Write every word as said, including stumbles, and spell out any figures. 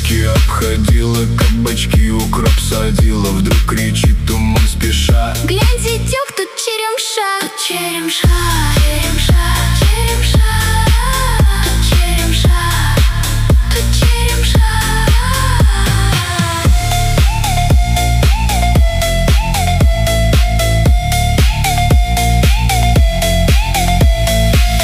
Кабачки обходила, кабачки укроп садила. Вдруг кричит туман спеша: гляньте, тёк, тут черемша, тут черемша.